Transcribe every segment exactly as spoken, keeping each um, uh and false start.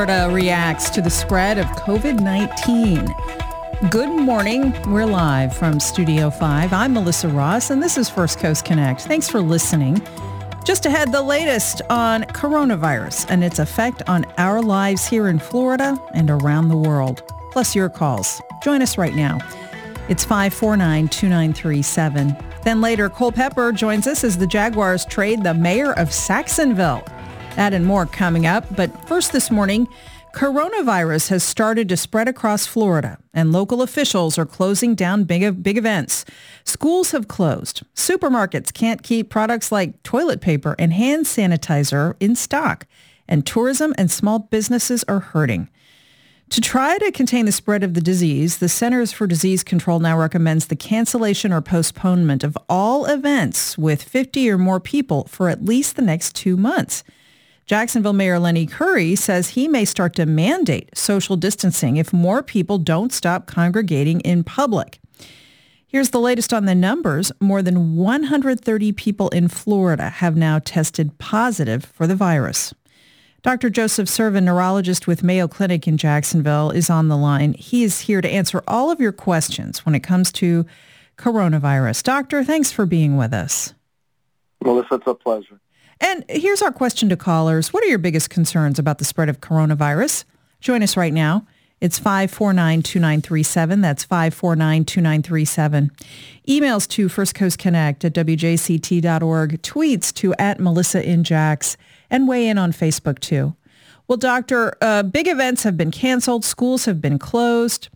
Florida reacts to the spread of covid nineteen. Good morning. We're live from Studio five. I'm Melissa Ross, and this is First Coast Connect. Thanks for listening. Just ahead, the latest on coronavirus and its effect on our lives here in Florida and around the world, plus your calls. Join us right now. It's five four nine, two nine three seven. Then later, Cole Pepper joins us as the Jaguars trade the mayor of Saxonville. That and more coming up. But first this morning, coronavirus has started to spread across Florida, and local officials are closing down big, big events. Schools have closed. Supermarkets can't keep products like toilet paper and hand sanitizer in stock, and tourism and small businesses are hurting. To try to contain the spread of the disease, the Centers for Disease Control now recommends the cancellation or postponement of all events with fifty or more people for at least the next two months. Jacksonville Mayor Lenny Curry says he may start to mandate social distancing if more people don't stop congregating in public. Here's the latest on the numbers. More than one hundred thirty people in Florida have now tested positive for the virus. Doctor Joseph Servin, neurologist with Mayo Clinic in Jacksonville, is on the line. He is here to answer all of your questions when it comes to coronavirus. Doctor, thanks for being with us. Melissa, it's a pleasure. And here's our question to callers. What are your biggest concerns about the spread of coronavirus? Join us right now. It's five four nine, two nine three seven. That's five four nine, two nine three seven. Emails to First Coast Connect at W J C T dot org. Tweets to at Melissa in Jax. And weigh in on Facebook, too. Well, Doctor, uh, big events have been canceled. Schools have been closed.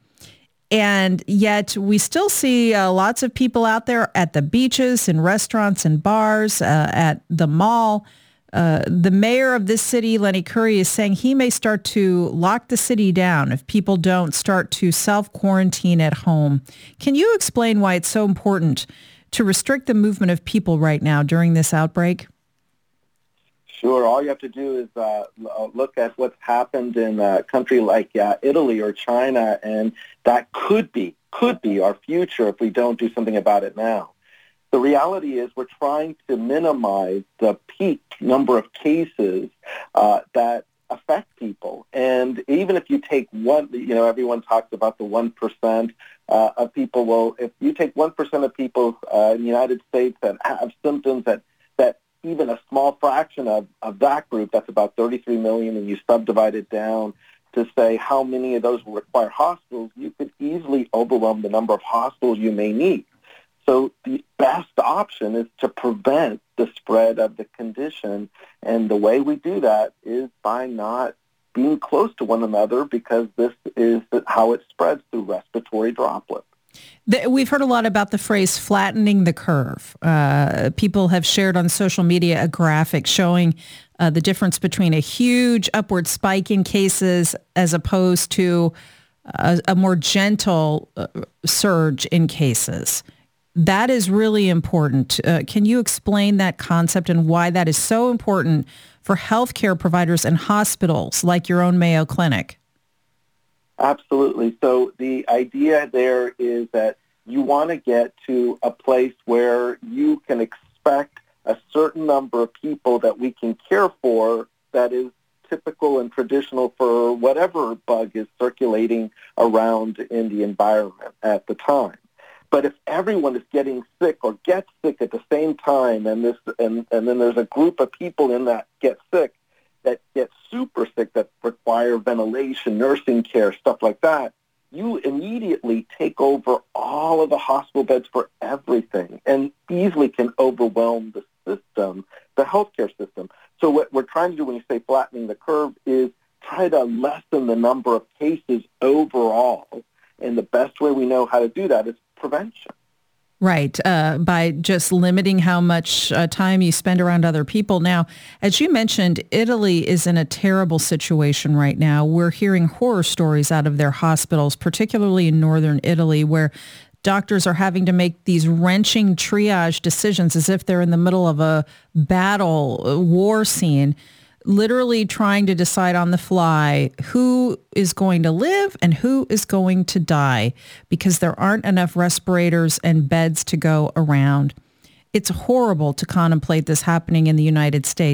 And yet we still see uh, lots of people out there at the beaches, in restaurants and bars, uh, at the mall. Uh, the mayor of this city, Lenny Curry, is saying he may start to lock the city down if people don't start to self-quarantine at home. Can you explain why it's so important to restrict the movement of people right now during this outbreak? Sure. All you have to do is uh, look at what's happened in a country like uh, Italy or China, and that could be, could be our future if we don't do something about it now. The reality is we're trying to minimize the peak number of cases uh, that affect people. And even if you take one, you know, everyone talks about the one percent uh, of people. Well, if you take one percent of people uh, in the United States that have symptoms that, that even a small fraction of, of that group, that's about thirty-three million, and you subdivide it down to say how many of those will require hospitals, you could easily overwhelm the number of hospitals you may need. So the best option is to prevent the spread of the condition, and the way we do that is by not being close to one another, because this is how it spreads through respiratory droplets. We've heard a lot about the phrase flattening the curve. Uh, people have shared on social media a graphic showing uh, the difference between a huge upward spike in cases as opposed to a, a more gentle uh, surge in cases. That is really important. Uh, can you explain that concept and why that is so important for healthcare providers and hospitals like your own Mayo Clinic? Absolutely. So the idea there is that you want to get to a place where you can expect a certain number of people that we can care for that is typical and traditional for whatever bug is circulating around in the environment at the time. But if everyone is getting sick or gets sick at the same time, and this and, and then there's a group of people in that get sick, that get super sick, that require ventilation, nursing care, stuff like that, you immediately take over all of the hospital beds for everything and easily can overwhelm the system, the healthcare system. So what we're trying to do when you say flattening the curve is try to lessen the number of cases overall. And the best way we know how to do that is prevention. Right, uh, by just limiting how much uh, time you spend around other people. Now, as you mentioned, Italy is in a terrible situation right now. We're hearing horror stories out of their hospitals, particularly in northern Italy, where doctors are having to make these wrenching triage decisions as if they're in the middle of a battle, a war scene, literally trying to decide on the fly who is going to live and who is going to die because there aren't enough respirators and beds to go around. It's horrible to contemplate this happening in the United States.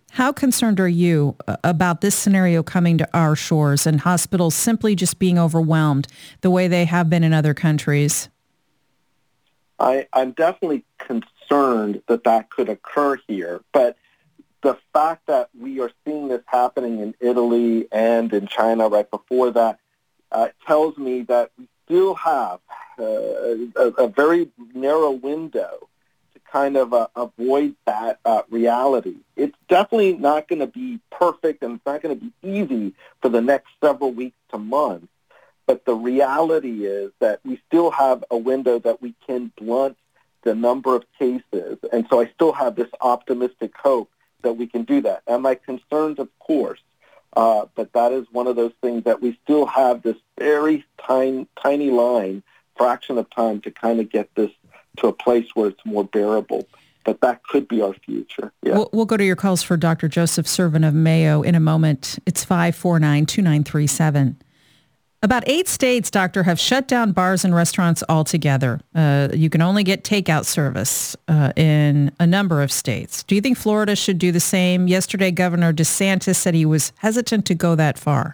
How concerned are you about this scenario coming to our shores and hospitals simply just being overwhelmed the way they have been in other countries? I, I'm definitely concerned that that could occur here, but the fact that we are seeing this happening in Italy and in China right before that uh, tells me that we still have uh, a, a very narrow window to kind of uh, avoid that uh, reality. It's definitely not going to be perfect, and it's not going to be easy for the next several weeks to months. But the reality is that we still have a window that we can blunt the number of cases. And so I still have this optimistic hope that we can do that. And my concerns, of course, uh, but that is one of those things that we still have this very tiny, tiny line, fraction of time to kind of get this to a place where it's more bearable. But that could be our future. Yeah. We'll, we'll go to your calls for Doctor Joseph Servin of Mayo in a moment. It's five four nine, two nine three seven. About eight states, doctor, have shut down bars and restaurants altogether. Uh, you can only get takeout service uh, in a number of states. Do you think Florida should do the same? Yesterday, Governor DeSantis said he was hesitant to go that far.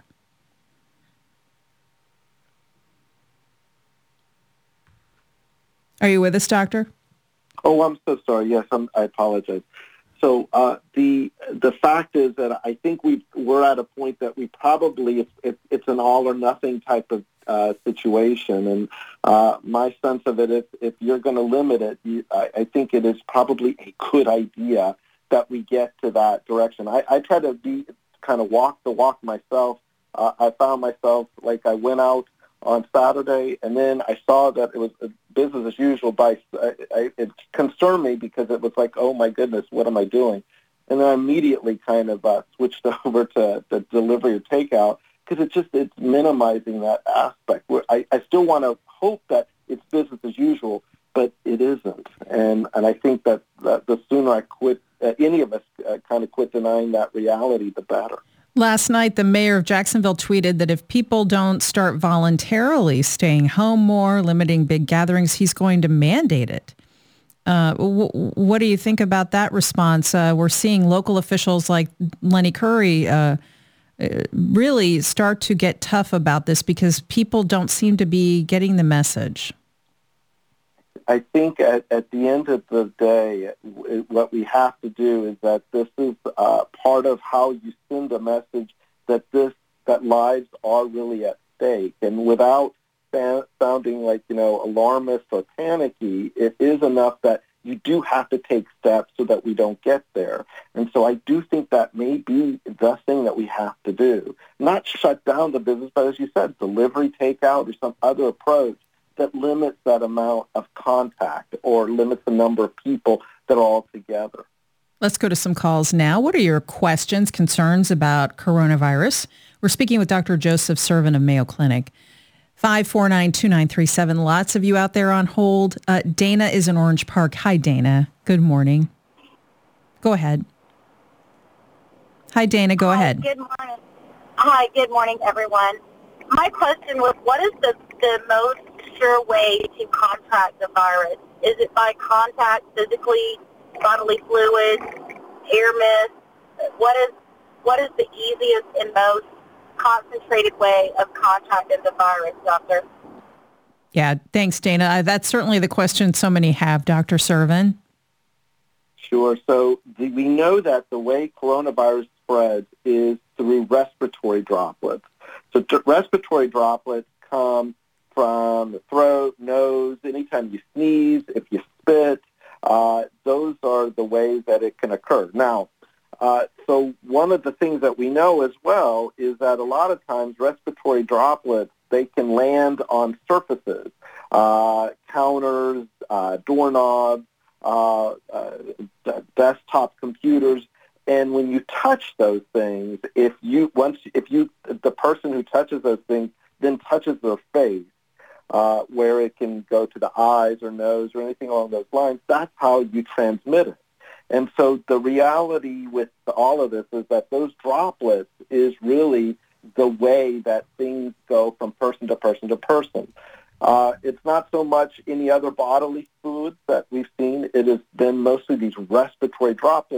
Are you with us, doctor? Oh, I'm so sorry. Yes, I'm, I apologize. So uh, the the fact is that I think we we're at a point that we probably it's it's, it's an all or nothing type of uh, situation, and uh, my sense of it is if you're going to limit it, you, I, I think it is probably a good idea that we get to that direction. I, I try to be kind of walk the walk myself. Uh, I found myself like I went out on Saturday, and then I saw that it was business as usual. By I, I, it concerned me because it was like, oh my goodness, what am I doing? And then I immediately kind of uh, switched over to the delivery or takeout because it's just it's minimizing that aspect. Where I, I still want to hope that it's business as usual, but it isn't. And and I think that, that the sooner I quit, uh, any of us uh, kind of quit denying that reality, the better. Last night, the mayor of Jacksonville tweeted that if people don't start voluntarily staying home more, limiting big gatherings, he's going to mandate it. Uh, w- what do you think about that response? Uh, we're seeing local officials like Lenny Curry uh, really start to get tough about this because people don't seem to be getting the message. I think at, at the end of the day, what we have to do is that this is uh, part of how you send a message that this that lives are really at stake. And without sounding like, you know, alarmist or panicky, it is enough that you do have to take steps so that we don't get there. And so I do think that may be the thing that we have to do. Not shut down the business, but as you said, delivery, takeout, or some other approach that limits that amount of contact or limits the number of people that are all together. Let's go to some calls now. What are your questions, concerns about coronavirus? We're speaking with Doctor Joseph Servin of Mayo Clinic. five four nine, two nine three seven. Lots of you out there on hold. Uh, Dana is in Orange Park. Hi, Dana. Good morning. Go ahead. Hi, Dana. Go Hi, ahead. Good morning. Hi, good morning, everyone. My question was, what is the, the most sure way to contract the virus? Is it by contact physically, bodily fluids, air mist? What is what is the easiest and most concentrated way of contracting the virus, doctor? Yeah, thanks, Dana. Uh, that's certainly the question so many have, Doctor Servin. Sure. So the, we know that the way coronavirus spreads is through respiratory droplets. So t- respiratory droplets come from the throat, nose, anytime you sneeze, if you spit, uh, those are the ways that it can occur. Now, uh, so one of the things that we know as well is that a lot of times respiratory droplets, they can land on surfaces, uh, counters, uh, doorknobs, uh, uh, desktop computers. And when you touch those things, if you once if you the person who touches those things then touches their face, uh, where it can go to the eyes or nose or anything along those lines, that's how you transmit it. And so the reality with all of this is that those droplets is really the way that things go from person to person to person. Uh, it's not so much any other bodily fluids that we've seen. It has been mostly these respiratory droplets,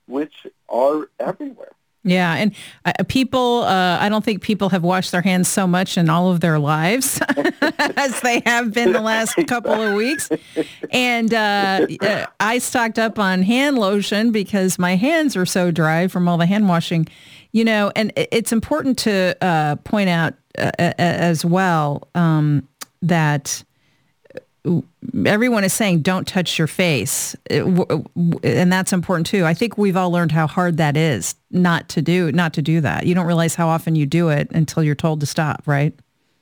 which are everywhere. Yeah, and uh, people, uh, I don't think people have washed their hands so much in all of their lives as they have been the last couple of weeks. And uh, uh, I stocked up on hand lotion because my hands are so dry from all the hand washing, you know, and it's important to uh, point out uh, as well um, that everyone is saying don't touch your face, and that's important too. I think we've all learned how hard that is not to do not to do that. You don't realize how often you do it until you're told to stop, right?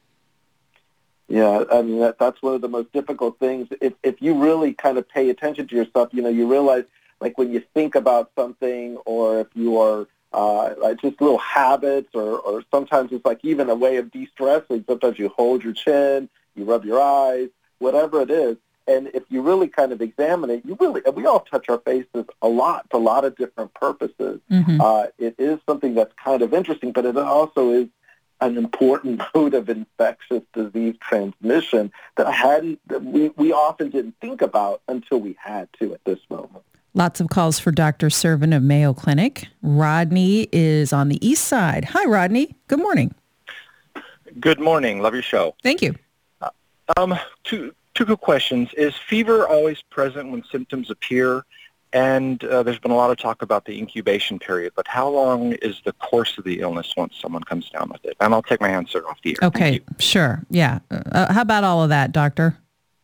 Yeah, I mean that, that's one of the most difficult things. If if you really kind of pay attention to yourself, you know, you realize like when you think about something, or if you are uh, like just little habits, or or sometimes it's like even a way of de-stressing. Sometimes you hold your chin, you rub your eyes, whatever it is. And if you really kind of examine it, you really, we all touch our faces a lot for a lot of different purposes. Mm-hmm. Uh, it is something that's kind of interesting, but it also is an important mode of infectious disease transmission that I hadn't, that we, we often didn't think about until we had to at this moment. Lots of calls for Doctor Servin of Mayo Clinic. Rodney is on the east side. Hi, Rodney. Good morning. Good morning. Love your show. Thank you. Um, two two good questions. Is fever always present when symptoms appear? And uh, there's been a lot of talk about the incubation period, but how long is the course of the illness once someone comes down with it? And I'll take my answer off the air. Okay, sure. Yeah. Uh, how about all of that, doctor?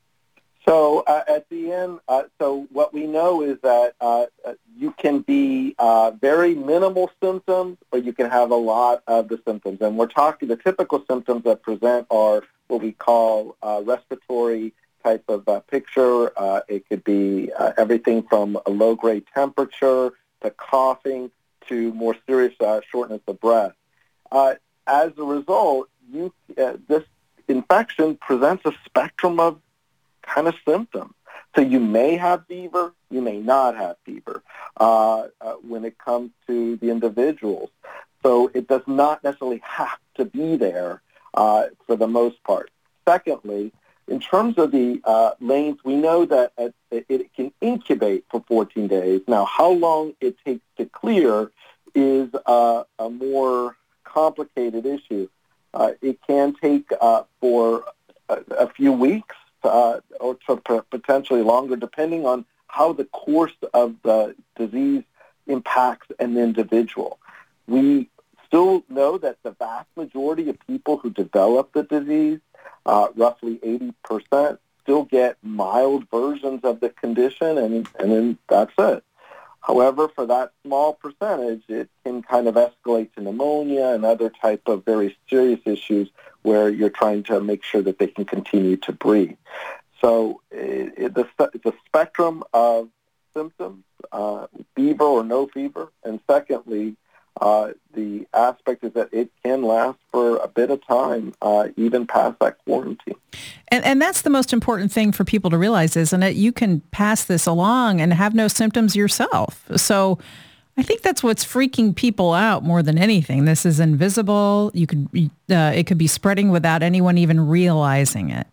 So uh, at the end, uh, so what we know is that uh, you can be uh, very minimal symptoms, or you can have a lot of the symptoms. And we're talking, the typical symptoms that present are what we call uh, respiratory type of uh, picture. Uh, it could be uh, everything from a low-grade temperature to coughing to more serious uh, shortness of breath. Uh, as a result, you uh, this infection presents a spectrum of kind of symptoms. So you may have fever, you may not have fever uh, uh, when it comes to the individuals. So it does not necessarily have to be there uh, for the most part. Secondly, in terms of the uh, lanes, we know that uh, it, it can incubate for fourteen days. Now, how long it takes to clear is uh, a more complicated issue. Uh, it can take uh, for a, a few weeks, Uh, or to p- potentially longer, depending on how the course of the disease impacts an individual. We still know that the vast majority of people who develop the disease, uh, roughly eighty percent, still get mild versions of the condition, and, and then that's it. However, for that small percentage, it can kind of escalate to pneumonia and other type of very serious issues where you're trying to make sure that they can continue to breathe. So it, it, the, it's a spectrum of symptoms, uh, fever or no fever. And secondly, uh, the aspect is that it can last for a bit of time, uh, even past that quarantine. And, and that's the most important thing for people to realize, isn't it? You can pass this along and have no symptoms yourself. So I think that's what's freaking people out more than anything. This is invisible. You could, uh, it could be spreading without anyone even realizing it.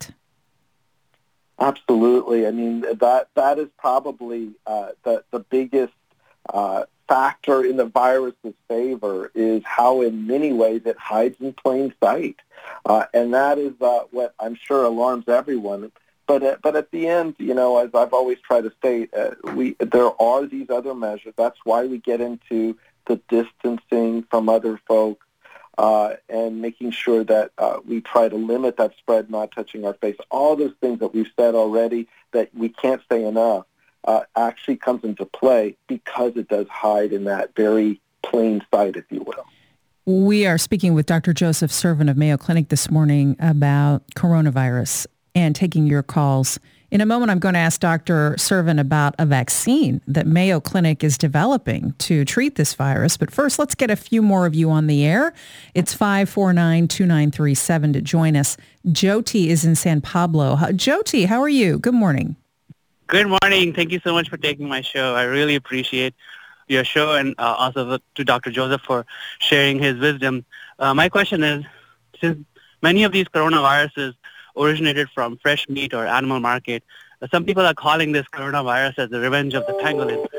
Absolutely. I mean, that that is probably uh, the, the biggest uh, factor in the virus's favor, is how in many ways it hides in plain sight. Uh, and that is uh, what I'm sure alarms everyone. But uh, but at the end, you know, as I've always tried to state, uh, we there are these other measures. That's why we get into the distancing from other folks uh, and making sure that uh, we try to limit that spread, not touching our face. All those things that we've said already that we can't say enough uh, actually comes into play because it does hide in that very plain sight, if you will. We are speaking with Doctor Joseph Servin of Mayo Clinic this morning about coronavirus and taking your calls. In a moment, I'm going to ask Doctor Servin about a vaccine that Mayo Clinic is developing to treat this virus. But first, let's get a few more of you on the air. It's five four nine, two nine three seven to join us. Jyoti is in San Pablo. Jyoti, how are you? Good morning. Good morning. Thank you so much for taking my show. I really appreciate your show, and uh, also to Doctor Joseph for sharing his wisdom. Uh, my question is, since many of these coronaviruses originated from fresh meat or animal market, uh, some people are calling this coronavirus as the revenge of the pangolin.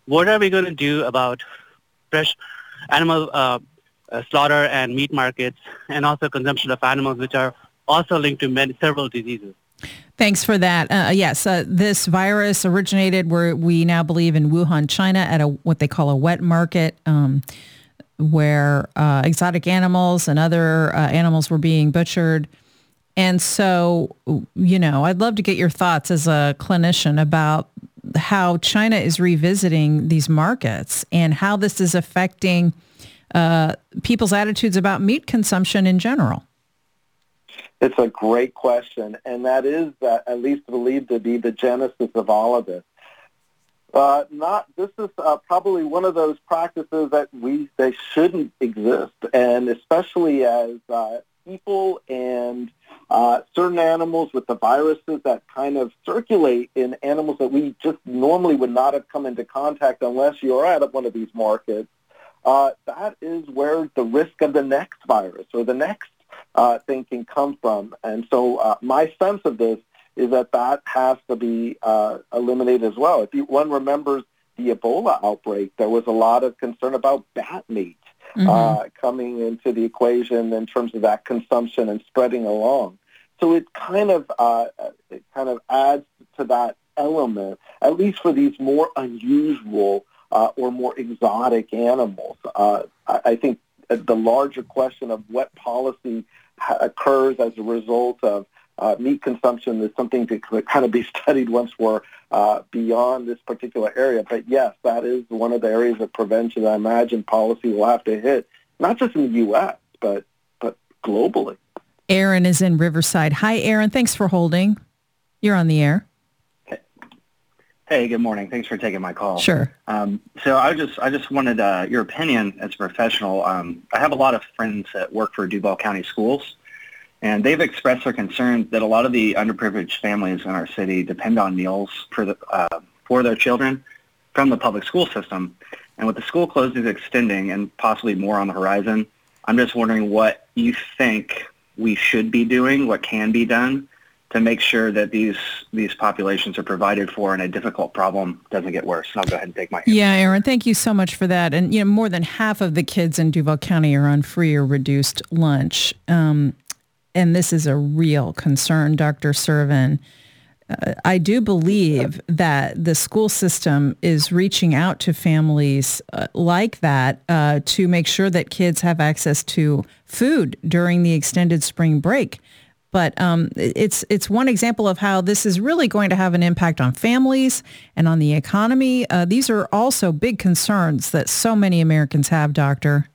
what are we going to do about fresh animal uh, uh, slaughter and meat markets, and also consumption of animals, which are also linked to many, several diseases? Thanks for that. Uh, yes, uh, this virus originated where we now believe in Wuhan, China, at a what they call a wet market, um, where uh, exotic animals and other uh, animals were being butchered. And so, you know, I'd love to get your thoughts as a clinician about how China is revisiting these markets and how this is affecting uh, people's attitudes about meat consumption in general. It's a great question, and that is uh, at least believed to be the genesis of all of this. Uh, not this is uh, probably one of those practices that we they shouldn't exist, and especially as uh, people and uh, certain animals with the viruses that kind of circulate in animals that we just normally would not have come into contact unless you're at one of these markets. Uh, that is where the risk of the next virus or the next Uh, thing can come from. And so uh, my sense of this is that that has to be uh, eliminated as well. If you, one remembers the Ebola outbreak, there was a lot of concern about bat meat mm-hmm. uh, coming into the equation in terms of that consumption and spreading along. So it kind of uh, it kind of adds to that element, at least for these more unusual uh, or more exotic animals. Uh, I, I think the larger question of what policy ha- occurs as a result of uh, meat consumption is something to kind of be studied once we're uh, beyond this particular area. But yes, that is one of the areas of prevention I imagine policy will have to hit, not just in the U S, but but globally. Aaron is in Riverside. Hi, Aaron. Thanks for holding. You're on the air. Hey, good morning. Thanks for taking my call. Sure. Um, so I just I just wanted uh, your opinion as a professional. Um, I have a lot of friends that work for Duval County Schools, and they've expressed their concerns that a lot of the underprivileged families in our city depend on meals for the, uh, for their children from the public school system. And with the school closings extending and possibly more on the horizon, I'm just wondering what you think we should be doing, what can be done to make sure that these these populations are provided for and a difficult problem doesn't get worse. And I'll go ahead and take my answer. Yeah, Aaron, thank you so much for that. And, you know, more than half of the kids in Duval County are on free or reduced lunch. Um, and this is a real concern, Doctor Servin. Uh, I do believe that the school system is reaching out to families uh, like that uh, to make sure that kids have access to food during the extended spring break. But um, it's it's one example of how this is really going to have an impact on families and on the economy. Uh, these are also big concerns that so many Americans have, Doctor.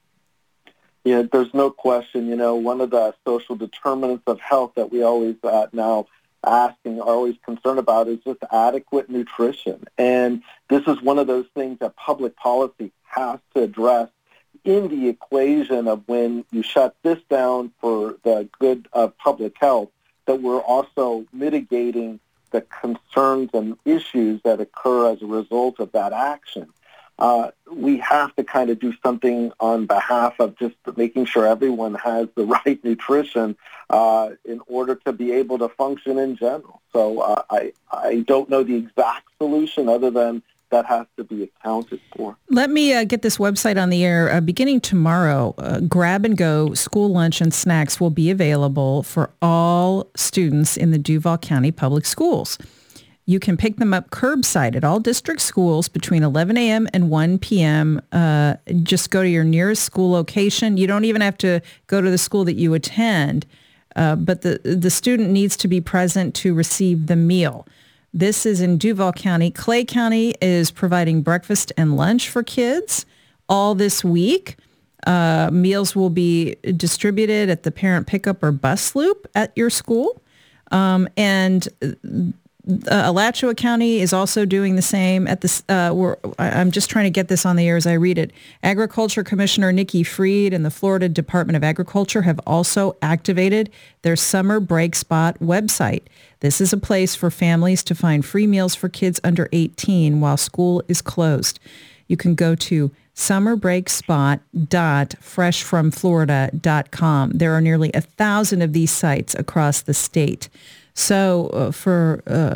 Yeah, there's no question. You know, one of the social determinants of health that we always uh, now ask and are always concerned about is just adequate nutrition. And this is one of those things that public policy has to address in the equation of when you shut this down for the good of public health, that we're also mitigating the concerns and issues that occur as a result of that action. Uh, we have to kind of do something on behalf of just making sure everyone has the right nutrition uh, in order to be able to function in general. So uh, I, I don't know the exact solution other than that has to be accounted for. Let me uh, get this website on the air. Uh, beginning tomorrow, uh, Grab and Go school lunch and snacks will be available for all students in the Duval County Public Schools. You can pick them up curbside at all district schools between eleven a.m. and one p.m. Uh, just go to your nearest school location. You don't even have to go to the school that you attend, uh, but the, the student needs to be present to receive the meal. This is in Duval County. Clay County is providing breakfast and lunch for kids all this week. Uh, meals will be distributed at the parent pickup or bus loop at your school. Um, and uh, Alachua County is also doing the same. At this, uh, we're, I'm just trying to get this on the air as I read it. Agriculture Commissioner Nikki Fried and the Florida Department of Agriculture have also activated their Summer Break Spot website. This is a place for families to find free meals for kids under eighteen while school is closed. You can go to summer break spot dot fresh from florida dot com. There are nearly a thousand of these sites across the state. So uh, for uh,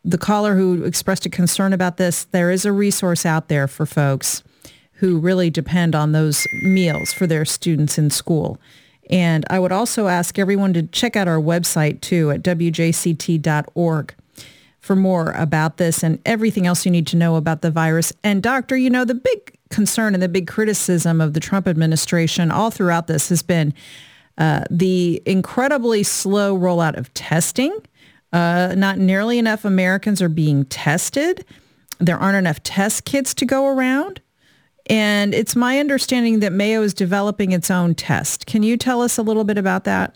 the caller who expressed a concern about this, there is a resource out there for folks who really depend on those meals for their students in school. And I would also ask everyone to check out our website, too, at w j c t dot org for more about this and everything else you need to know about the virus. And, Doctor, you know, the big concern and the big criticism of the Trump administration all throughout this has been uh, the incredibly slow rollout of testing. Uh, not nearly enough Americans are being tested. There aren't enough test kits to go around. And it's my understanding that Mayo is developing its own test. Can you tell us a little bit about that?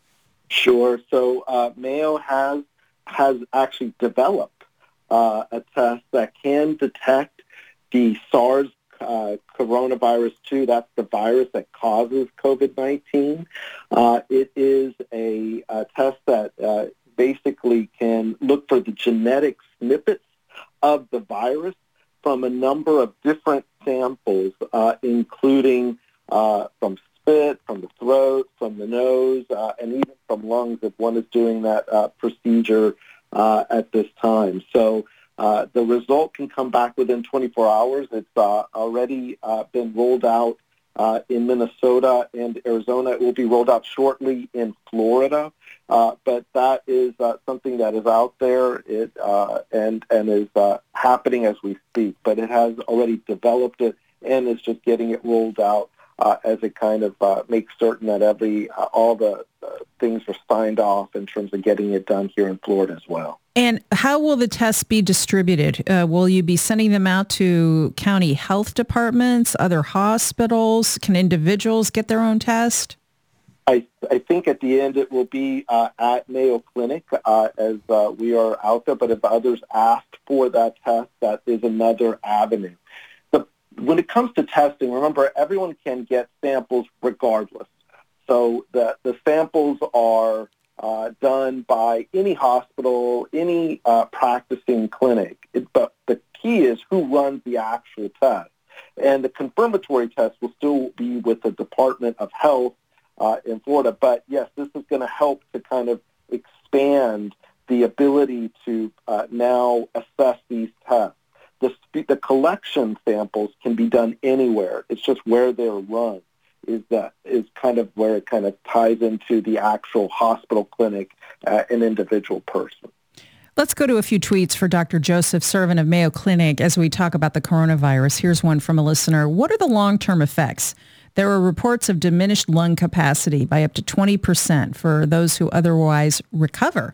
Sure. So uh, Mayo has has actually developed uh, a test that can detect the SARS uh, coronavirus two. That's the virus that causes COVID nineteen. Uh, it is a, a test that uh, basically can look for the genetic snippets of the virus from a number of different samples, uh, including uh, from spit, from the throat, from the nose, uh, and even from lungs if one is doing that uh, procedure uh, at this time. So uh, the result can come back within twenty-four hours. It's uh, already uh, been rolled out uh, in Minnesota and Arizona. It will be rolled out shortly in Florida. Uh, but that is uh, something that is out there it, uh, and and is uh, happening as we speak. But it has already developed it and is just getting it rolled out uh, as it kind of uh, makes certain that every uh, all the uh, things are signed off in terms of getting it done here in Florida as well. And how will the tests be distributed? Uh, will you be sending them out to county health departments, other hospitals? Can individuals get their own test? I, I think at the end it will be uh, at Mayo Clinic uh, as uh, we are out there, but if others ask for that test, that is another avenue. The, when it comes to testing, remember, everyone can get samples regardless. So the, the samples are uh, done by any hospital, any uh, practicing clinic, it, but the key is who runs the actual test. And the confirmatory test will still be with the Department of Health Uh, in Florida. But yes, this is going to help to kind of expand the ability to uh, now assess these tests. The, the collection samples can be done anywhere. It's just where they're run is that is kind of where it kind of ties into the actual hospital, clinic, uh, an individual person. Let's go to a few tweets for Doctor Joseph Servin of Mayo Clinic as we talk about the coronavirus. Here's one from a listener. What are the long-term effects? There are reports of diminished lung capacity by up to twenty percent for those who otherwise recover.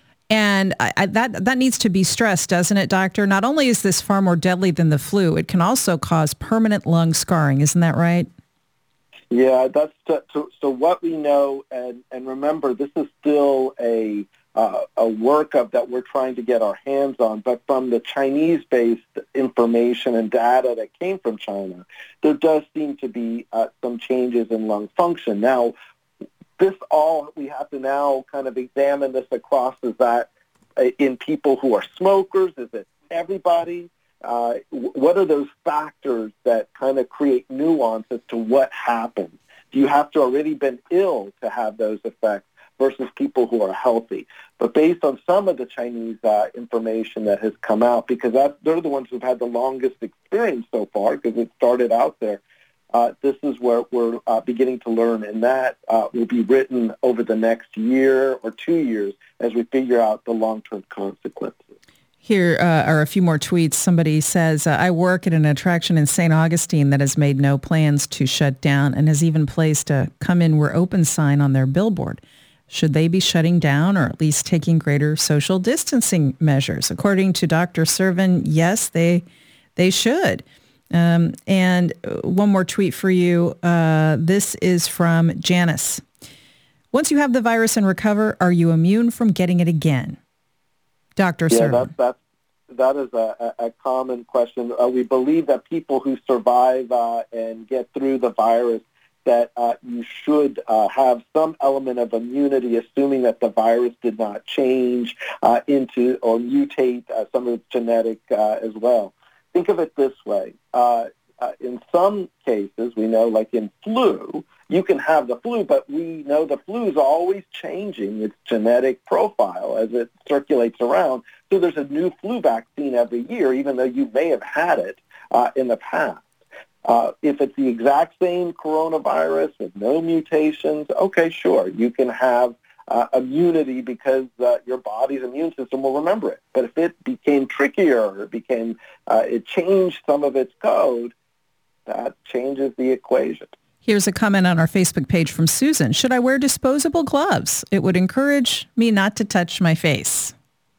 And I, I, that that needs to be stressed, doesn't it, Doctor? Not only is this far more deadly than the flu, it can also cause permanent lung scarring. Isn't that right? Yeah, that's to, to, so what we know, and, and remember, this is still a uh, a workup that we're trying to get our hands on, but from the Chinese-based information and data that came from China, there does seem to be uh, some changes in lung function. Now, this all, we have to now kind of examine this across, is that uh, in people who are smokers, is it everybody? Uh, what are those factors that kind of create nuance as to what happens? Do you have to already been ill to have those effects versus people who are healthy? But based on some of the Chinese uh, information that has come out, because that's, they're the ones who've had the longest experience so far, because it started out there, uh, this is where we're uh, beginning to learn, and that uh, will be written over the next year or two years as we figure out the long-term consequences. Here uh, are a few more tweets. Somebody says, uh, I work at an attraction in Saint Augustine that has made no plans to shut down and has even placed a come in, we're open sign on their billboard. Should they be shutting down or at least taking greater social distancing measures? According to Doctor Servin, yes, they they should. Um, and one more tweet for you. Uh, this is from Janice. Once you have the virus and recover, are you immune from getting it again? Doctor Yeah, Servin. that, that, that is a, a common question. Uh, we believe that people who survive uh, and get through the virus, that uh, you should uh, have some element of immunity, assuming that the virus did not change uh, into or mutate uh, some of its genetic uh, as well. Think of it this way. Uh, uh, in some cases, we know, like in flu, you can have the flu, but we know the flu is always changing its genetic profile as it circulates around. So there's a new flu vaccine every year, even though you may have had it uh, in the past. Uh, if it's the exact same coronavirus with no mutations, okay, sure, you can have uh, immunity because uh, your body's immune system will remember it. But if it became trickier, or it became, uh, it changed some of its code, that changes the equation. Here's a comment on our Facebook page from Susan. Should I wear disposable gloves? It would encourage me not to touch my face.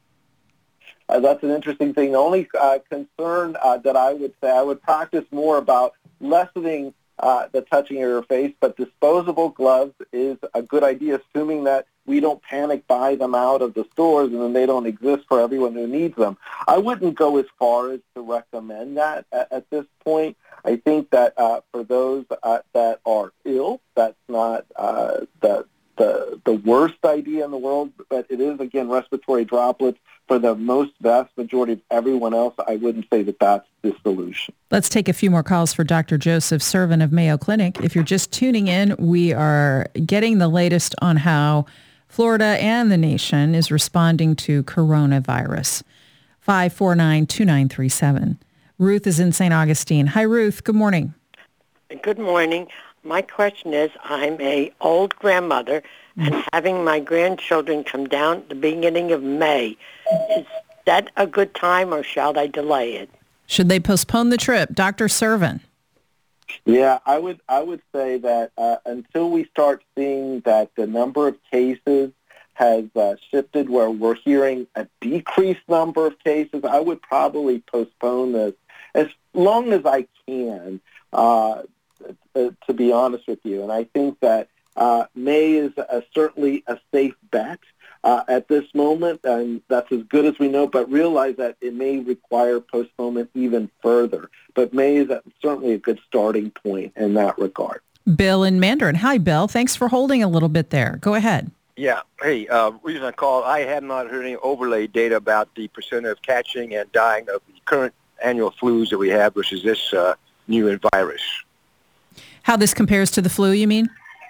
Uh, that's an interesting thing. The only uh, concern uh, that I would say, I would practice more about lessening uh, the touching of your face, but disposable gloves is a good idea, assuming that we don't panic buy them out of the stores and then they don't exist for everyone who needs them. I wouldn't go as far as to recommend that at, at this point. I think that uh, for those uh, that are ill, that's not uh, the, the the worst idea in the world, but it is, again, respiratory droplets. For the most vast majority of everyone else, I wouldn't say that that's the solution. Let's take a few more calls for Doctor Joseph Servin of Mayo Clinic. If you're just tuning in, we are getting the latest on how Florida and the nation is responding to coronavirus. five four nine, two nine three seven. Ruth is in Saint Augustine. Hi, Ruth. Good morning. Good morning. My question is, I'm a old grandmother and having my grandchildren come down at the beginning of May. Is that a good time, or shall I delay it? Should they postpone the trip? Doctor Servin. Yeah, I would I would say that uh, until we start seeing that the number of cases has uh, shifted where we're hearing a decreased number of cases, I would probably postpone this as long as I can, uh, to, to be honest with you. And I think that uh, May is a, certainly a safe bet uh, at this moment, and that's as good as we know, but realize that it may require postponement even further. But May is a, certainly a good starting point in that regard. Bill in Mandarin. Hi, Bill. Thanks for holding a little bit there. Go ahead. Yeah. Hey, uh, reason I called, I have not heard any overlay data about the percent of catching and dying of the current annual flus that we have versus this uh, new virus. How this compares to the flu, you mean?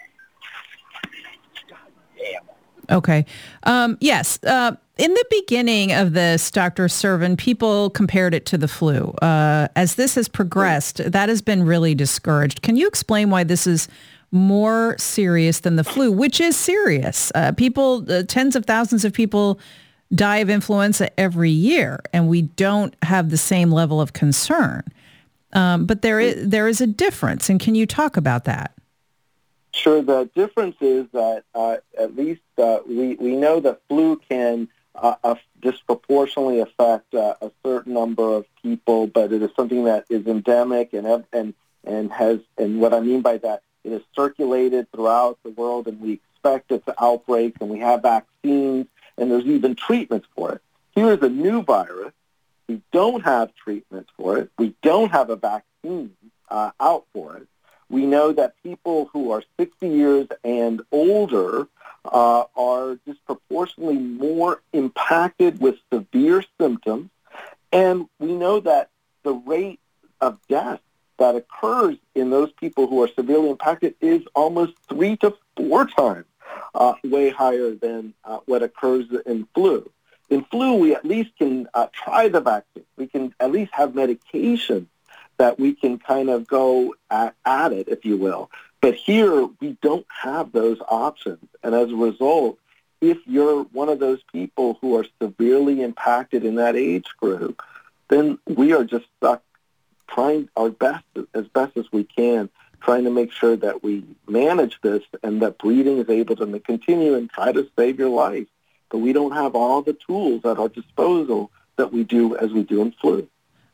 Okay. Um, yes. Uh, in the beginning of this, Doctor Servin, people compared it to the flu. Uh, as this has progressed, that has been really discouraged. Can you explain why this is more serious than the flu, which is serious? Uh, people, uh, tens of thousands of people die of influenza every year, and we don't have the same level of concern. Um, but there is, there is a difference, and can you talk about that? Sure. The difference is that uh, at least uh, we, we know that flu can uh, uh, disproportionately affect uh, a certain number of people, but it is something that is endemic and and and has, and what I mean by that, it is circulated throughout the world, and we expect it to outbreak, and we have vaccines, and there's even treatments for it. Here is a new virus. We don't have treatments for it. We don't have a vaccine uh, out for it. We know that people who are sixty years and older uh, are disproportionately more impacted with severe symptoms. And we know that the rate of death that occurs in those people who are severely impacted is almost three to four times uh, way higher than uh, what occurs in flu. In flu, we at least can uh, try the vaccine. We can at least have medication that we can kind of go at, at it, if you will. But here, we don't have those options. And as a result, if you're one of those people who are severely impacted in that age group, then we are just stuck trying our best, as best as we can, trying to make sure that we manage this and that breathing is able to continue and try to save your life. But we don't have all the tools at our disposal that we do as we do in flu.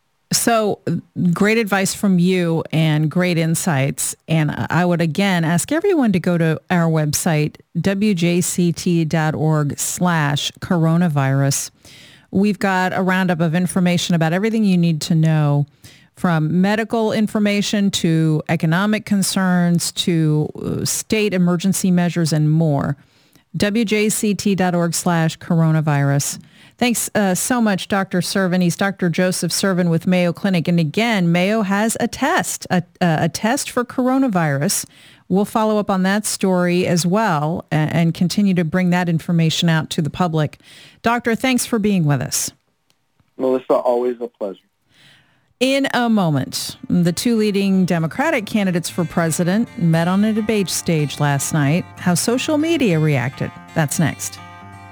So great advice from you and great insights. And I would again ask everyone to go to our website, w j c t dot org slash coronavirus. We've got a roundup of information about everything you need to know, from medical information to economic concerns to state emergency measures and more. w j c t dot org slash coronavirus. Thanks uh, so much, Doctor Servin. He's Doctor Joseph Servin with Mayo Clinic. And again, Mayo has a test, a, a test for coronavirus, We'll follow up on that story as well and, and continue to bring that information out to the public. Doctor, thanks for being with us. Melissa, always a pleasure. In a moment, the two leading Democratic candidates for president met on a debate stage last night. How social media reacted. That's next.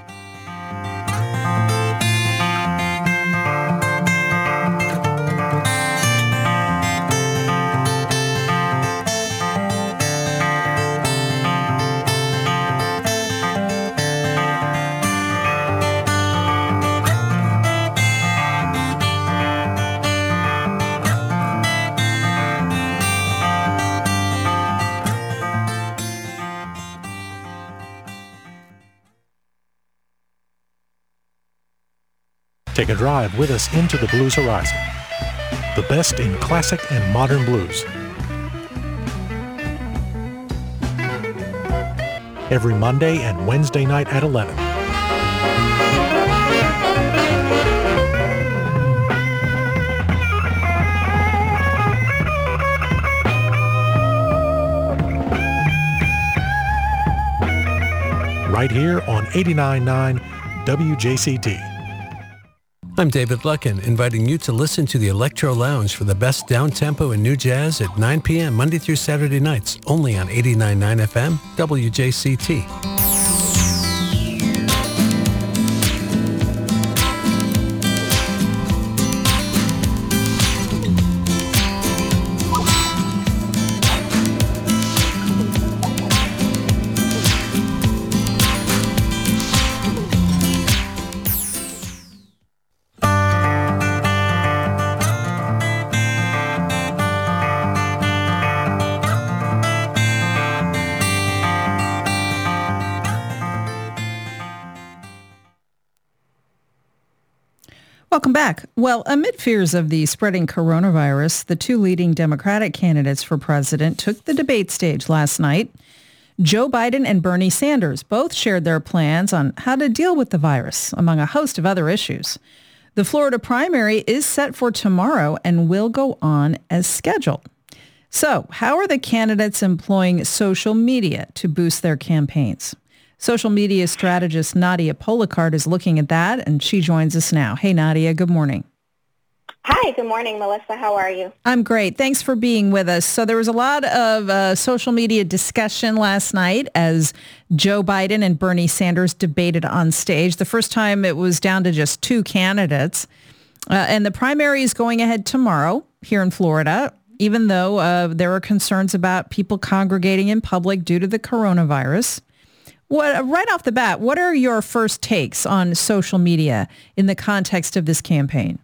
Take a drive with us into the blues horizon. The best in classic and modern blues. Every Monday and Wednesday night at eleven. Right here on eighty-nine point nine W J C T. I'm David Luckin, inviting you to listen to the Electro Lounge for the best down-tempo and new jazz at nine p.m. Monday through Saturday nights, only on eighty-nine point nine F M, W J C T. Welcome back. Well, amid fears of the spreading coronavirus, the two leading Democratic candidates for president took the debate stage last night. Joe Biden and Bernie Sanders both shared their plans on how to deal with the virus, among a host of other issues. The Florida primary is set for tomorrow and will go on as scheduled. So, how are the candidates employing social media to boost their campaigns? Social media strategist Nadia Policard is looking at that, and she joins us now. Hey, Nadia, good morning. Hi, good morning, Melissa. How are you? I'm great. Thanks for being with us. So there was a lot of uh, social media discussion last night as Joe Biden and Bernie Sanders debated on stage. The first time it was down to just two candidates. Uh, and the primary is going ahead tomorrow here in Florida, even though uh, there are concerns about people congregating in public due to the coronavirus. What, right off the bat, what are your first takes on social media in the context of this campaign?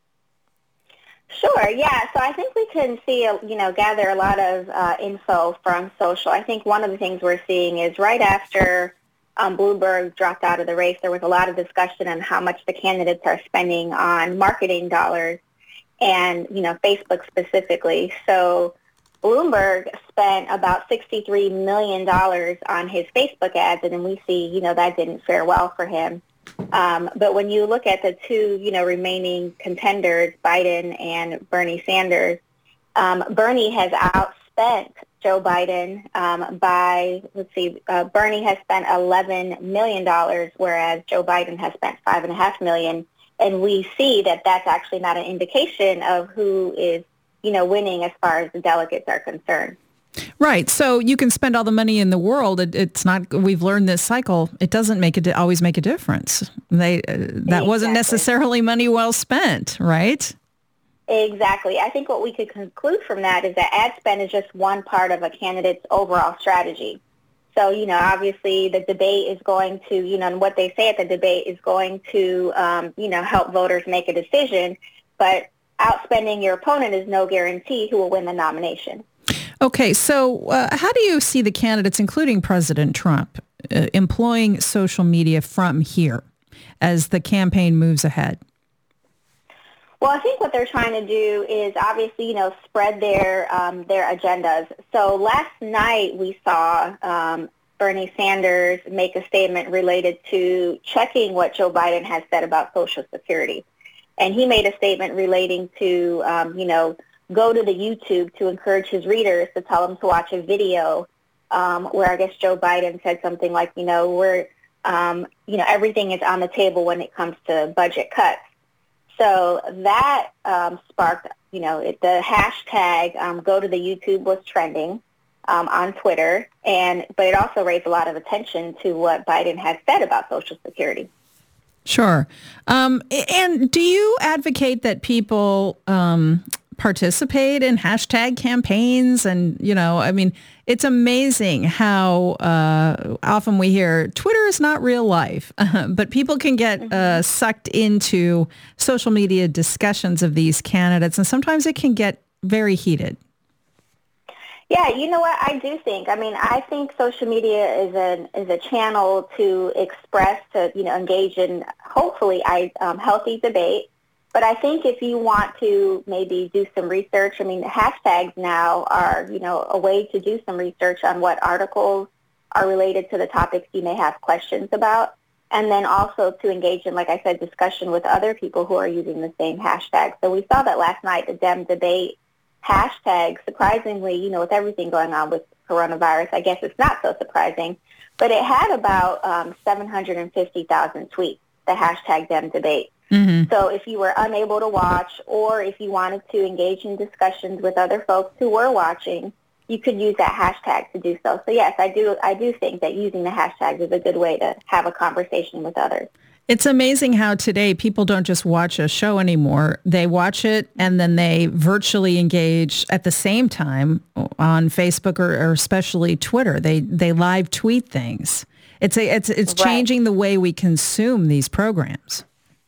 Sure, yeah. So I think we can see, you know, gather a lot of uh, info from social. I think one of the things we're seeing is right after um, Bloomberg dropped out of the race, there was a lot of discussion on how much the candidates are spending on marketing dollars and, you know, Facebook specifically. So Bloomberg spent about sixty-three million dollars on his Facebook ads, and then we see, you know, that didn't fare well for him. Um, but when you look at the two, you know, remaining contenders, Biden and Bernie Sanders, um, Bernie has outspent Joe Biden um, by, let's see, uh, Bernie has spent eleven million dollars, whereas Joe Biden has spent five point five million dollars. And we see that that's actually not an indication of who is, you know, winning as far as the delegates are concerned. Right. So you can spend all the money in the world. It, it's not, we've learned this cycle, it doesn't make it always make a difference. They uh, That exactly. wasn't necessarily money well spent, right? Exactly. I think what we could conclude from that is that ad spend is just one part of a candidate's overall strategy. So, you know, obviously the debate is going to, you know, and what they say at the debate is going to, um, you know, help voters make a decision. But outspending your opponent is no guarantee who will win the nomination. Okay, so uh, how do you see the candidates, including President Trump, uh, employing social media from here as the campaign moves ahead? Well, I think what they're trying to do is obviously, you know, spread their um, their agendas. So last night we saw um, Bernie Sanders make a statement related to checking what Joe Biden has said about Social Security. And he made a statement relating to, um, you know, go to the YouTube to encourage his readers to tell them to watch a video um, where I guess Joe Biden said something like, you know, we're, um, you know, everything is on the table when it comes to budget cuts. So that um, sparked, you know, it, the hashtag um, go to the YouTube was trending um, on Twitter, and but it also raised a lot of attention to what Biden had said about Social Security. Sure. Um, and do you advocate that people um, participate in hashtag campaigns? And, you know, I mean, it's amazing how uh, often we hear Twitter is not real life, but people can get mm-hmm. uh, sucked into social media discussions of these candidates, and sometimes it can get very heated. Yeah, you know what, I do think. I mean, I think social media is a is a channel to express, to, you know, engage in, hopefully, I, um, healthy debate. But I think if you want to maybe do some research, I mean, hashtags now are, you know, a way to do some research on what articles are related to the topics you may have questions about. And then also to engage in, like I said, discussion with other people who are using the same hashtag. So we saw that last night, the Dem debate hashtag, surprisingly, you know, with everything going on with coronavirus, I guess it's not so surprising, but it had about um, seven hundred fifty thousand tweets, the hashtag Dem debate. Mm-hmm. So if you were unable to watch, or if you wanted to engage in discussions with other folks who were watching, you could use that hashtag to do so. So yes, I do I do think that using the hashtag is a good way to have a conversation with others. It's amazing how today people don't just watch a show anymore. They watch it and then they virtually engage at the same time on Facebook or, or especially Twitter. They they live tweet things. It's a, it's it's right. changing the way we consume these programs.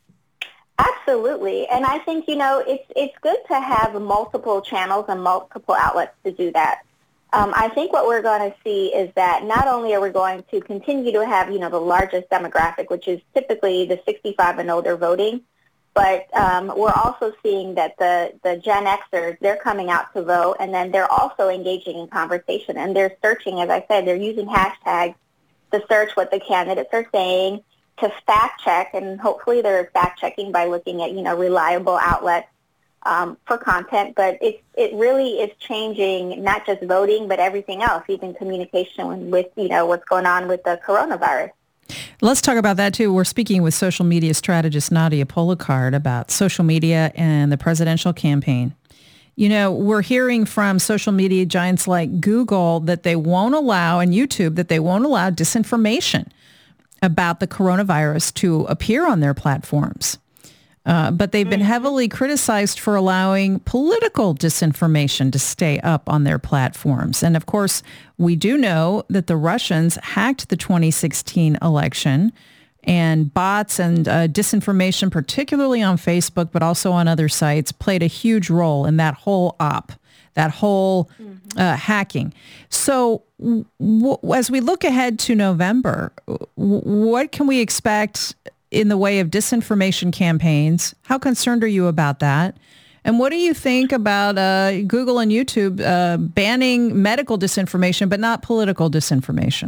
Absolutely. And I think, you know, it's it's good to have multiple channels and multiple outlets to do that. Um, I think what we're going to see is that not only are we going to continue to have, you know, the largest demographic, which is typically the sixty-five and older voting, but um, we're also seeing that the, the Gen Xers, they're coming out to vote, and then they're also engaging in conversation, and they're searching, as I said, they're using hashtags to search what the candidates are saying, to fact check, and hopefully they're fact checking by looking at, you know, reliable outlets um, for content. But it it really is changing not just voting, but everything else, even communication with, you know, what's going on with the coronavirus. Let's talk about that too. We're speaking with social media strategist Nadia Policard about social media and the presidential campaign. You know, we're hearing from social media giants like Google that they won't allow, and YouTube, that they won't allow disinformation about the coronavirus to appear on their platforms. Uh, but they've been heavily criticized for allowing political disinformation to stay up on their platforms. And of course, we do know that the Russians hacked the twenty sixteen election, and bots and uh, disinformation, particularly on Facebook, but also on other sites, played a huge role in that whole op, that whole mm-hmm. uh, hacking. So w- as we look ahead to November, w- what can we expect in the way of disinformation campaigns? How concerned are you about that? And what do you think about uh, Google and YouTube uh, banning medical disinformation, but not political disinformation?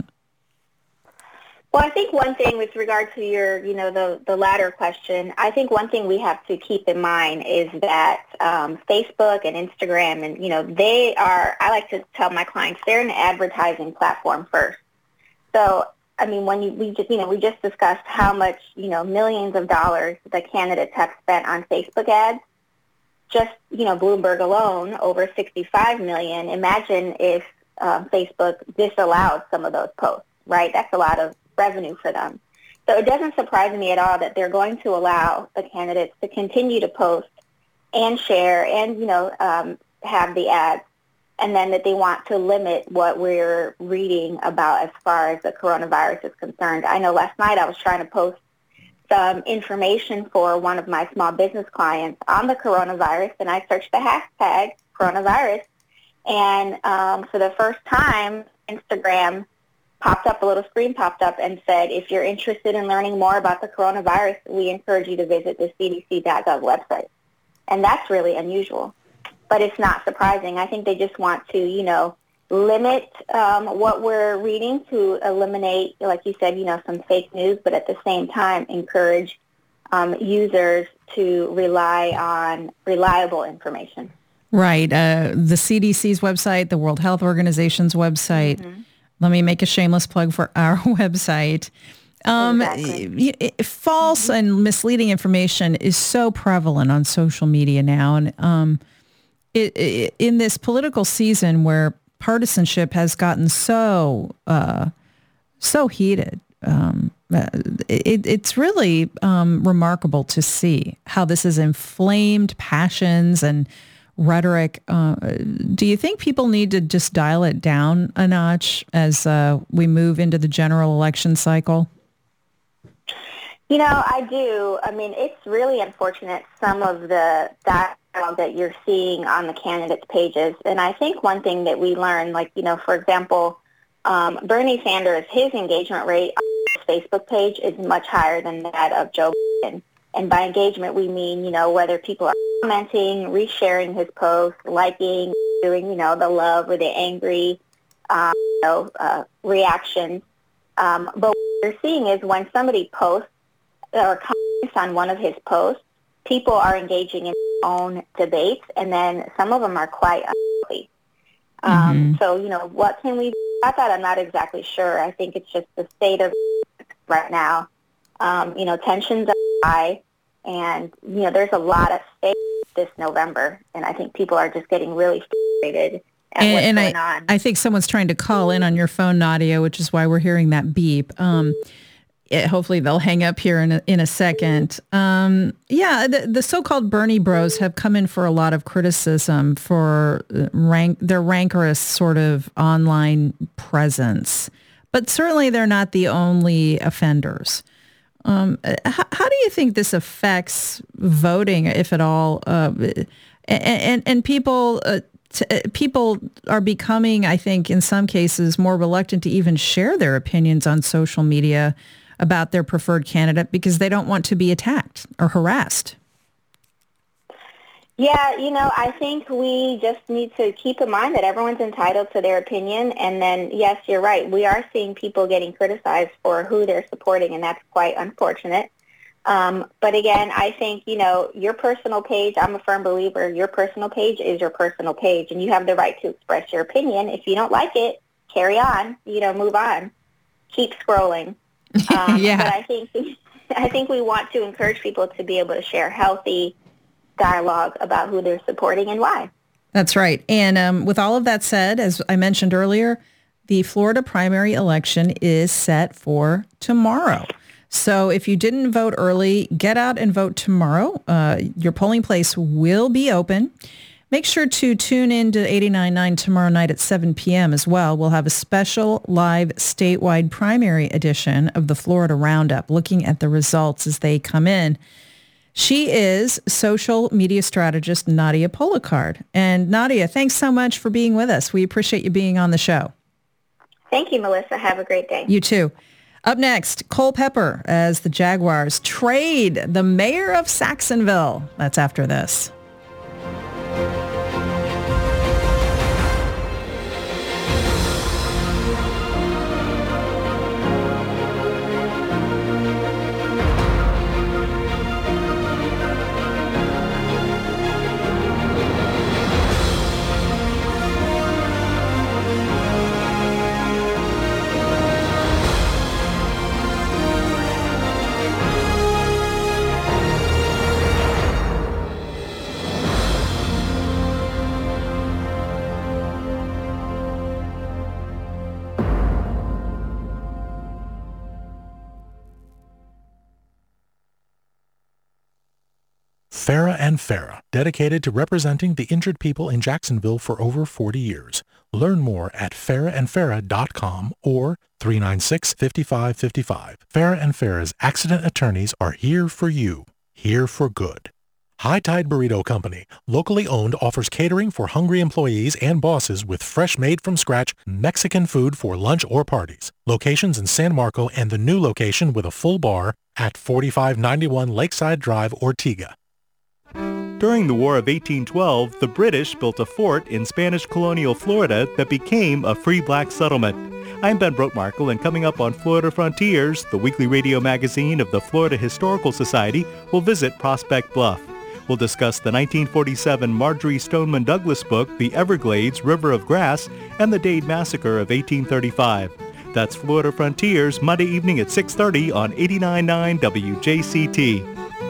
Well, I think one thing with regard to your, you know, the, the latter question, I think one thing we have to keep in mind is that um, Facebook and Instagram and, you know, they are, I like to tell my clients, they're an advertising platform first. So, I mean, when you, we just, you know, we just discussed how much, you know, millions of dollars the candidates have spent on Facebook ads. Just, you know, Bloomberg alone, over sixty-five million. Imagine if uh, Facebook disallowed some of those posts, right? That's a lot of revenue for them. So it doesn't surprise me at all that they're going to allow the candidates to continue to post and share and, you know, um, have the ads, and then that they want to limit what we're reading about as far as the coronavirus is concerned. I know last night I was trying to post some information for one of my small business clients on the coronavirus, and I searched the hashtag coronavirus, and um, for the first time, Instagram popped up, a little screen popped up and said, if you're interested in learning more about the coronavirus, we encourage you to visit the C D C dot gov website. And that's really unusual. But it's not surprising. I think they just want to, you know, limit um, what we're reading to eliminate, like you said, you know, some fake news, but at the same time encourage um, users to rely on reliable information. Right. Uh, the C D C's website, the World Health Organization's website, mm-hmm. Let me make a shameless plug for our website. Um, exactly. False and misleading information is so prevalent on social media now. And um, it, it, in this political season where partisanship has gotten so, uh, so heated, um, it, it's really um, remarkable to see how this has inflamed passions and rhetoric. Uh, do you think people need to just dial it down a notch as uh, we move into the general election cycle? You know, I do. I mean, it's really unfortunate, some of the dialogue that you're seeing on the candidates' pages. And I think one thing that we learned, like, you know, for example, um, Bernie Sanders, his engagement rate on his Facebook page is much higher than that of Joe Biden. And by engagement, we mean, you know, whether people are commenting, resharing his post, liking, doing, you know, the love or the angry, um, you know, uh, reactions. Um, but what you're seeing is when somebody posts or comments on one of his posts, people are engaging in their own debates, and then some of them are quite unhealthy. Um, mm-hmm. So, you know, what can we do about that? I'm not exactly sure. I think it's just the state of right now. Um, you know, tensions are high, and, you know, there's a lot at stake this November, and I think people are just getting really frustrated at and, what's and going I, on. I think someone's trying to call in on your phone, Nadia, which is why we're hearing that beep. Um, it, hopefully they'll hang up here in a, in a second. Um, yeah, the, the so-called Bernie bros have come in for a lot of criticism for rank, their rancorous sort of online presence, but certainly they're not the only offenders. Um, how, how do you think this affects voting, if at all? Uh, and, and, and people, uh, t- people are becoming, I think, in some cases, more reluctant to even share their opinions on social media about their preferred candidate because they don't want to be attacked or harassed. Yeah, you know, I think we just need to keep in mind that everyone's entitled to their opinion. And then, yes, you're right. We are seeing people getting criticized for who they're supporting, and that's quite unfortunate. Um, but again, I think, you know, your personal page, I'm a firm believer, your personal page is your personal page, and you have the right to express your opinion. If you don't like it, carry on, you know, move on. Keep scrolling. Um, yeah. But I think, I think we want to encourage people to be able to share healthy dialogue about who they're supporting and why. That's right. And um, with all of that said, as I mentioned earlier, the Florida primary election is set for tomorrow. So if you didn't vote early, get out and vote tomorrow. Uh, your polling place will be open. Make sure to tune in to eighty-nine point nine tomorrow night at seven p.m. as well. We'll have a special live statewide primary edition of the Florida Roundup, looking at the results as they come in. She is social media strategist Nadia Policard. And Nadia, thanks so much for being with us. We appreciate you being on the show. Thank you, Melissa. Have a great day. You too. Up next, Cole Pepper as the Jaguars trade the mayor of Saxonville. That's after this. Farah and Farah, dedicated to representing the injured people in Jacksonville for over forty years. Learn more at farah and farah dot com or three nine six, five five five five. Farah and Farah's accident attorneys are here for you, here for good. High Tide Burrito Company, locally owned, offers catering for hungry employees and bosses with fresh made-from-scratch Mexican food for lunch or parties. Locations in San Marco and the new location with a full bar at forty-five ninety-one Lakeside Drive, Ortega. During the War of eighteen twelve, the British built a fort in Spanish colonial Florida that became a free black settlement. I'm Ben Brotmarkle, and coming up on Florida Frontiers, the weekly radio magazine of the Florida Historical Society, will visit Prospect Bluff. We'll discuss the nineteen forty-seven Marjorie Stoneman Douglas book, The Everglades, River of Grass, and the Dade Massacre of eighteen thirty-five. That's Florida Frontiers, Monday evening at six thirty on eighty-nine point nine W J C T.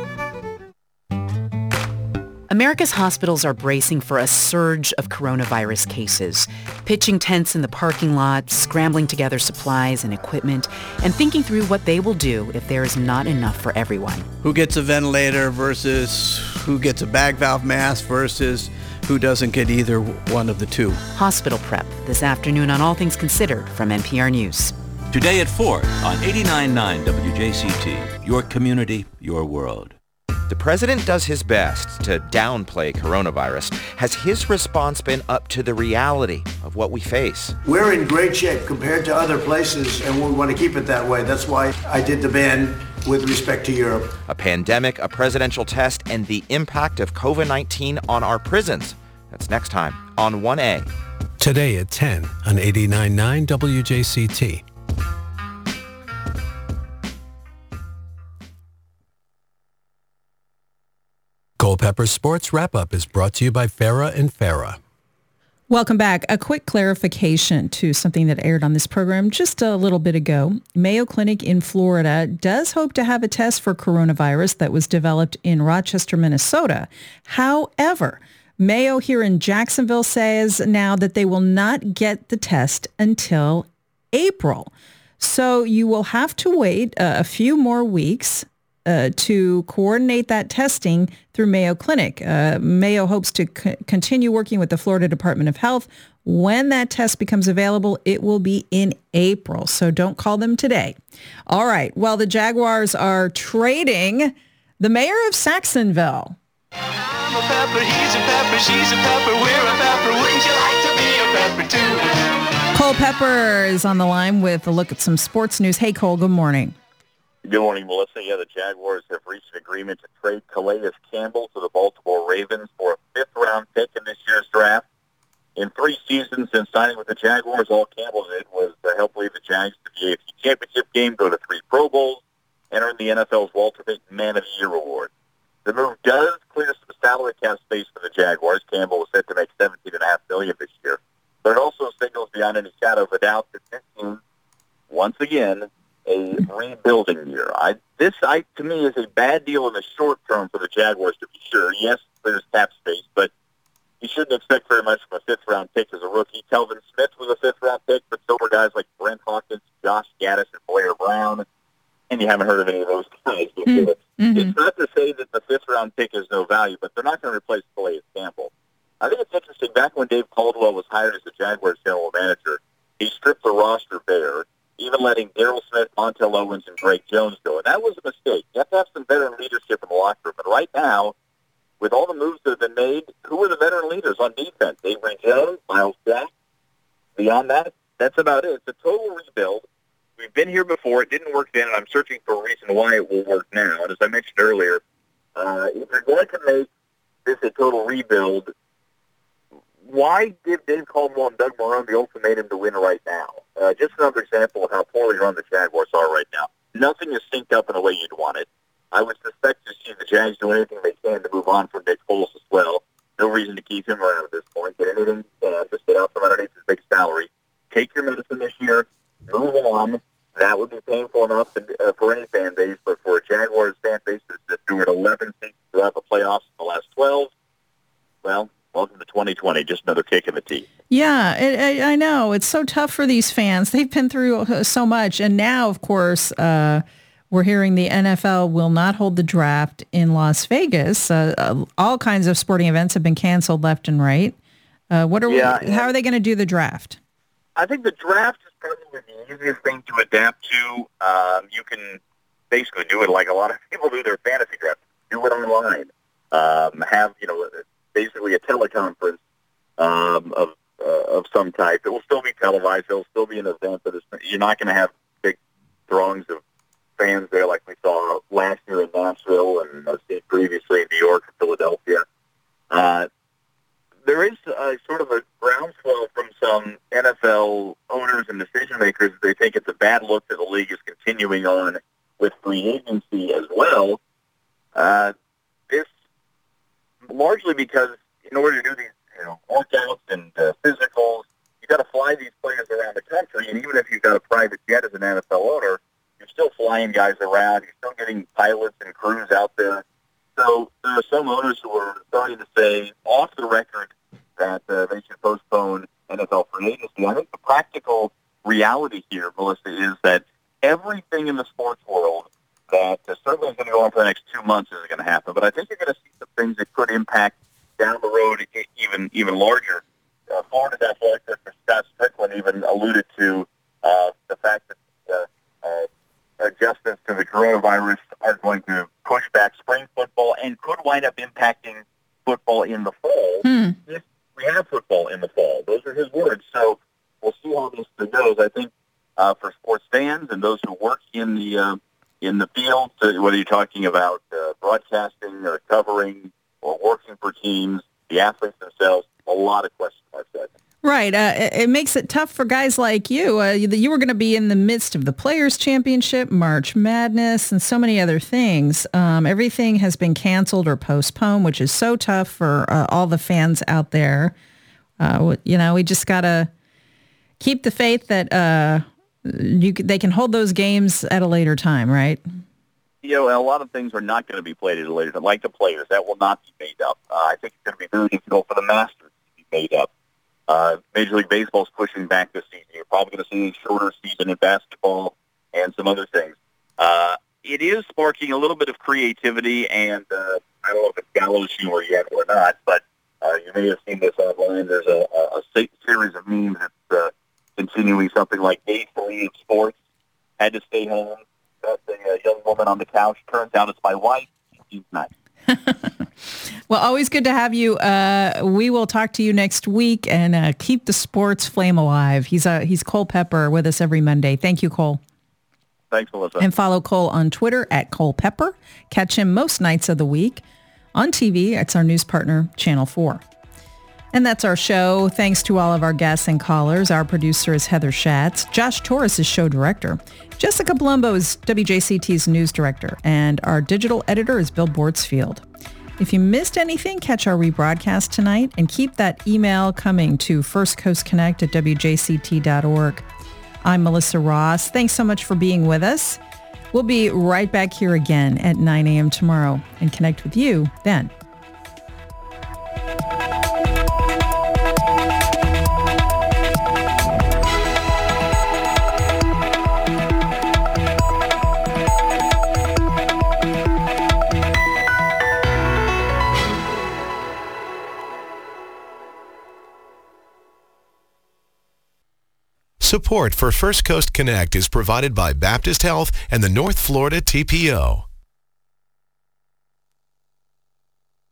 America's hospitals are bracing for a surge of coronavirus cases, pitching tents in the parking lot, scrambling to gather supplies and equipment, and thinking through what they will do if there is not enough for everyone. Who gets a ventilator versus who gets a bag valve mask versus who doesn't get either one of the two. Hospital Prep, this afternoon on All Things Considered from N P R News. Today at four on eighty-nine point nine W J C T, your community, your world. The president does his best to downplay coronavirus. Has his response been up to the reality of what we face? We're in great shape compared to other places, and we want to keep it that way. That's why I did the ban with respect to Europe. A pandemic, a presidential test, and the impact of covid nineteen on our prisons. That's next time on one A. Today at ten on eighty-nine point nine W J C T. Culpepper Sports Wrap-Up is brought to you by Farah and Farah. Welcome back. A quick clarification to something that aired on this program just a little bit ago. Mayo Clinic in Florida does hope to have a test for coronavirus that was developed in Rochester, Minnesota. However, Mayo here in Jacksonville says now that they will not get the test until April. So you will have to wait uh, a few more weeks Uh, to coordinate that testing through Mayo Clinic. Uh, Mayo hopes to c- continue working with the Florida Department of Health. When that test becomes available, it will be in April. So don't call them today. All right. Well, the Jaguars are trading the mayor of Saxonville. I'm a pepper, he's a pepper, she's a pepper, we're a pepper. Wouldn't you like to be a pepper too? Cole Pepper is on the line with a look at some sports news. Hey, Cole, good morning. Good morning, Melissa. Yeah, the Jaguars have reached an agreement to trade Calais Campbell to the Baltimore Ravens for a fifth-round pick in this year's draft. In three seasons since signing with the Jaguars, all Campbell did was to help lead the Jags to the A F C Championship game, go to three Pro Bowls, and earn the N F L's Walter Payton Man of the Year award. The move does clear some salary cap space for the Jaguars. Campbell was set to make seventeen point five million dollars this year. But it also signals beyond any shadow of a doubt that this team, once again, a rebuilding year. I, this, I, to me, is a bad deal in the short term for the Jaguars, to be sure. Yes, there's cap space, but you shouldn't expect very much from a fifth-round pick as a rookie. Telvin Smith was a fifth-round pick, but so were guys like Brent Hawkins, Josh Gaddis, and Blair Brown, and you haven't heard of any of those guys before. Mm-hmm. It's not to say that the fifth-round pick is no value, but they're not going to replace Calais Campbell. I think it's interesting. Back when Dave Caldwell was hired as the Jaguars general manager, he stripped the roster bare, even letting Daryl Smith, Montel Owens, and Greg Jones go. And that was a mistake. You have to have some veteran leadership in the locker room. And right now, with all the moves that have been made, who are the veteran leaders on defense? Avery Jones, Miles Jack. Beyond that, that's about it. It's a total rebuild. We've been here before. It didn't work then, and I'm searching for a reason why it will work now. And as I mentioned earlier, uh, if you're going to make this a total rebuild, why give Dave Caldwell and Doug Marrone the ultimatum to win right now? Uh, just another example of how poorly run the Jaguars are right now. Nothing is synced up in the way you'd want it. I would suspect to see the Jags do anything they can to move on from Nick Foles as well. No reason to keep him around at this point. Get anything you can. Just get out from underneath his big salary. Take your medicine this year. Move on. That would be painful enough to, uh, for any fan base, but for a Jaguars fan base that's through at eleven seasons throughout the playoffs in the last twelve, well, welcome to twenty twenty. Just another kick in the teeth. Yeah, it, I, I know. It's so tough for these fans. They've been through so much. And now, of course, uh, we're hearing the N F L will not hold the draft in Las Vegas. Uh, uh, all kinds of sporting events have been canceled left and right. Uh, what are yeah, we, how are they going to do the draft? I think the draft is probably the easiest thing to adapt to. Um, you can basically do it like a lot of people do their fantasy draft. Do it online. Um, have, you know, basically a teleconference um, of uh, of some type. It will still be televised. It will still be an event, but it's, you're not going to have big throngs of fans there like we saw last year in Nashville and I've seen previously in New York and Philadelphia. Uh, there is a, sort of a groundswell from some N F L owners and decision makers. They think it's a bad look that the league is continuing on with free agency as well. Uh, this largely because in order to do these, you know, workouts and uh, physicals, you got to fly these players around the country. And even if you've got a private jet as an N F L owner, you're still flying guys around. You're still getting pilots and crews out there. So there are some owners who are starting to say off the record that uh, they should postpone N F L free agency. I think the practical reality here, Melissa, is that everything in the sports world that uh, certainly is going to go on for the next two months isn't going to happen. But I think you're going to see some things that could impact down the road even even larger. Uh, Florida's athletic director Scott Strickland even alluded to uh, the fact that uh, uh, adjustments to the coronavirus are going to push back spring football and could wind up impacting football in the fall Hmm. if we have football in the fall. Those are his words. So we'll see how this goes. I think uh, for sports fans and those who work in the uh, in the field, so whether you're talking about uh, broadcasting or covering or working for teams, the athletes themselves, a lot of question marks there. Right. Uh, it, it makes it tough for guys like you. Uh, you, you were going to be in the midst of the Players' Championship, March Madness, and so many other things. Um, everything has been canceled or postponed, which is so tough for uh, all the fans out there. Uh, you know, we just got to keep the faith that uh, you they can hold those games at a later time, right? You know, a lot of things are not going to be played at a later time, like the Players. That will not be made up. Uh, I think it's going to be very difficult for the Masters to be made up. Uh, Major League Baseball is pushing back this season. You're probably going to see a shorter season in basketball and some other things. Uh, it is sparking a little bit of creativity, and uh, I don't know if it's gallows humor yet or not, but uh, you may have seen this online. There's a, a, a series of memes that's uh, continuing something like day three of sports, had to stay home. That's a, a young woman on the couch. Turns out it's my wife. She's nice. Well, always good to have you. Uh, we will talk to you next week and uh, keep the sports flame alive. He's uh, he's Cole Pepper with us every Monday. Thank you, Cole. Thanks, Melissa. And follow Cole on Twitter at Cole Pepper. Catch him most nights of the week on T V. It's our news partner, Channel four. And that's our show. Thanks to all of our guests and callers. Our producer is Heather Schatz. Josh Torres is show director. Jessica Palumbo is W J C T's news director. And our digital editor is Bill Bortsfield. If you missed anything, catch our rebroadcast tonight and keep that email coming to First Coast Connect at W J C T dot org. I'm Melissa Ross. Thanks so much for being with us. We'll be right back here again at nine a.m. tomorrow and connect with you then. Support for First Coast Connect is provided by Baptist Health and the North Florida T P O.